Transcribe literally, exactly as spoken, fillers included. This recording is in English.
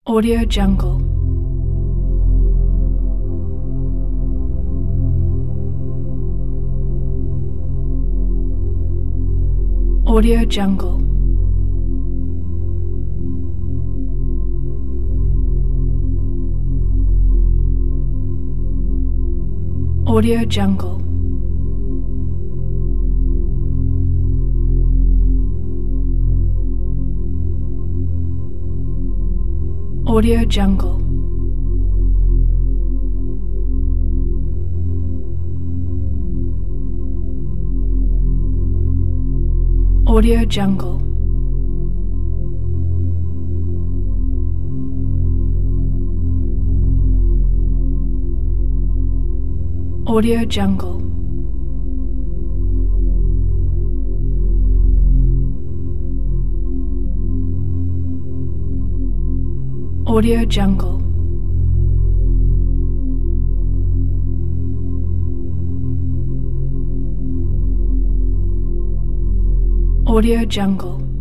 Audio Jungle. Audio Jungle. Audio Jungle. Audio Jungle. Audio Jungle. Audio Jungle. Audio Jungle. Audio Jungle.